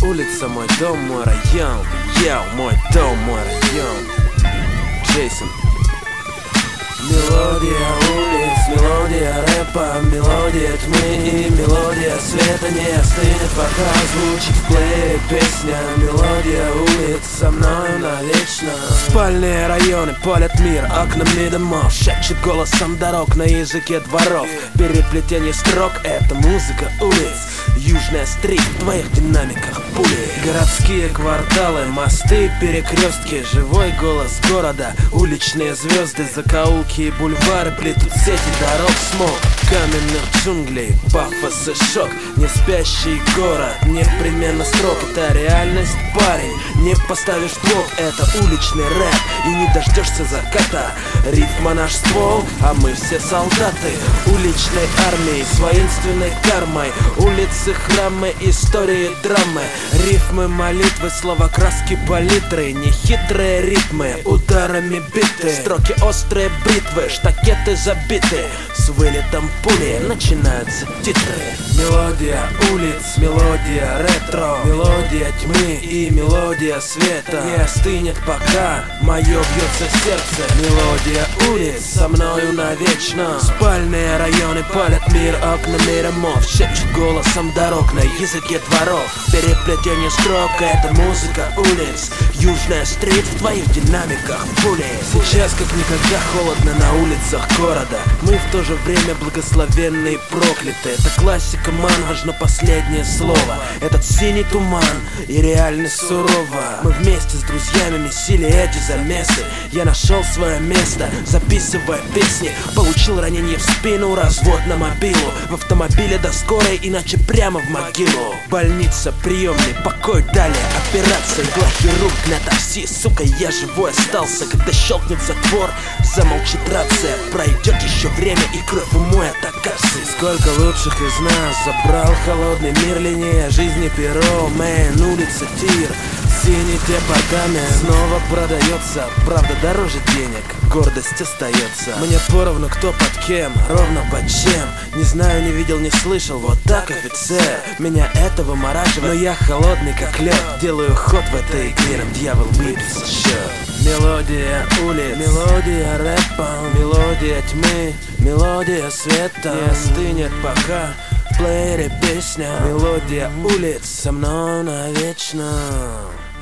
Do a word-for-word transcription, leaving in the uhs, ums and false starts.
улица, мой дом, мой район. Йоу, мой дом, мой район. Джейсон. Мелодия улиц, мелодия рэпа, мелодия тьмы и мелодия света не остынет, пока звучит в плеере песня. Мелодия улиц со мною навечно. Спальные районы полят мир окнами домов, шепчет голосом дорог на языке дворов. Переплетение строк — это музыка улиц. Южная стрит в твоих динамиках пули. Городские кварталы, мосты, перекрестки, живой голос города, уличные звезды, закоулки и бульвары плетут сети дорог, смог каменных джунглей, пафос и шок. Не спящий город, непременно срок. Это реальность, парень, не поставишь блок. Это уличный рэп, и не дождешься заката. Рифма наш ствол, а мы все солдаты уличной армии с воинственной кармой. Улицы, храмы, истории, драмы, рифмы, молитвы, слова, краски, палитры. Нехитрые ритмы, ударами биты, строки острые бритвы, штакеты забиты. С вылетом пули начинаются титры. Мелодия улиц, мелодия ретро, мелодия тьмы и мелодия света не остынет, пока мое бьется сердце. Мелодия улиц со мною навечно. Спальные районы палят мир окнами домов, шепчут голосом дорог на языке дворов. Переплетение строк — это музыка улиц. Южная стрит в твоих динамиках пули. Сейчас как никогда холодно на улицах города. Мы в то же время благословенны и прокляты. Это классика, ман, важно последнее слово. Этот синий туман и реальность сурова. Мы вместе с друзьями месили эти замесы. Я нашел свое место, записывая песни. Получил ранение в спину, развод на мобилу. В автомобиле до скорой, иначе прямо в могилу. Больница, приемный покой, далее операция. Игла хирург для такси, сука, я живой остался. Когда щелкнет затвор, замолчит рация. Пройдет еще время и кровь умоет акации. Сколько лучших из нас забрал холодный мир, линия жизни перо, мэн, улица, тир. Синий департамент снова продается, правда дороже денег, гордость остается. Мне поровну кто под кем, ровно под чем. Не знаю, не видел, не слышал, вот так, офицер. Меня это вымораживает, но я холодный как лед. Делаю ход в этой игре, нам дьявол выписал счет. Мелодия улиц, мелодия рэпа, мелодия тьмы, мелодия света не остынет, пока в плеере песня. Мелодия улиц со мной навечно.